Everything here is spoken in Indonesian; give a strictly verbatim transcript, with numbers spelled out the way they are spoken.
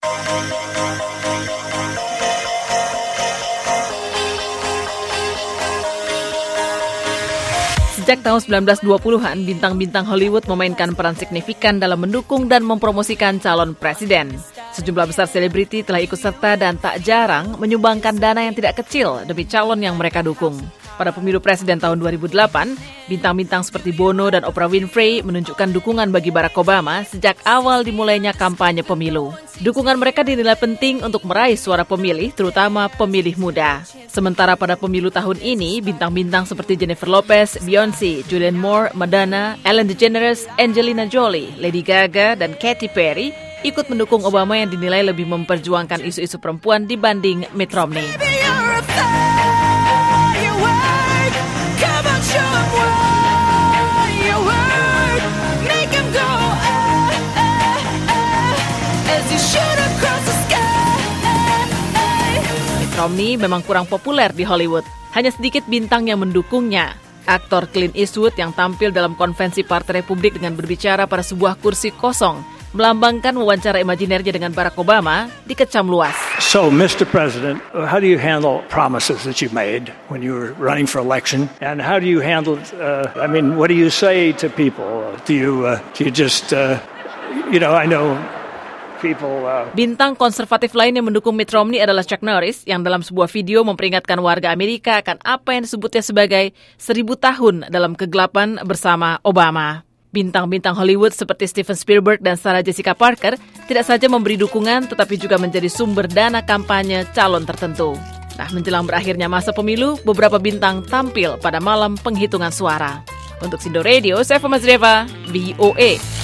Sejak tahun sembilan belas dua puluhan, bintang-bintang Hollywood memainkan peran signifikan dalam mendukung dan mempromosikan calon presiden. Sejumlah besar selebriti telah ikut serta dan tak jarang menyumbangkan dana yang tidak kecil demi calon yang mereka dukung. Pada pemilu presiden tahun dua ribu delapan, bintang-bintang seperti Bono dan Oprah Winfrey menunjukkan dukungan bagi Barack Obama sejak awal dimulainya kampanye pemilu. Dukungan mereka dinilai penting untuk meraih suara pemilih, terutama pemilih muda. Sementara pada pemilu tahun ini, bintang-bintang seperti Jennifer Lopez, Beyoncé, Julianne Moore, Madonna, Ellen DeGeneres, Angelina Jolie, Lady Gaga, dan Katy Perry ikut mendukung Obama yang dinilai lebih memperjuangkan isu-isu perempuan dibanding Mitt Romney. Romney memang kurang populer di Hollywood. Hanya sedikit bintang yang mendukungnya. Aktor Clint Eastwood yang tampil dalam konvensi Partai Republik dengan berbicara pada sebuah kursi kosong melambangkan wawancara imajinernya dengan Barack Obama dikecam luas. So, Mister President, how do you handle promises that you made when you were running for election? And how do you handle, uh, I mean, what do you say to people? Do you, uh, do you just, uh, you know, I know... People, uh... Bintang konservatif lain yang mendukung Mitt Romney adalah Chuck Norris yang dalam sebuah video memperingatkan warga Amerika akan apa yang disebutnya sebagai seribu tahun dalam kegelapan bersama Obama. Bintang-bintang Hollywood seperti Steven Spielberg dan Sarah Jessica Parker tidak saja memberi dukungan tetapi juga menjadi sumber dana kampanye calon tertentu. Nah, menjelang berakhirnya masa pemilu, beberapa bintang tampil pada malam penghitungan suara. Untuk Sindo Radio, saya Fama Zreva, V O A.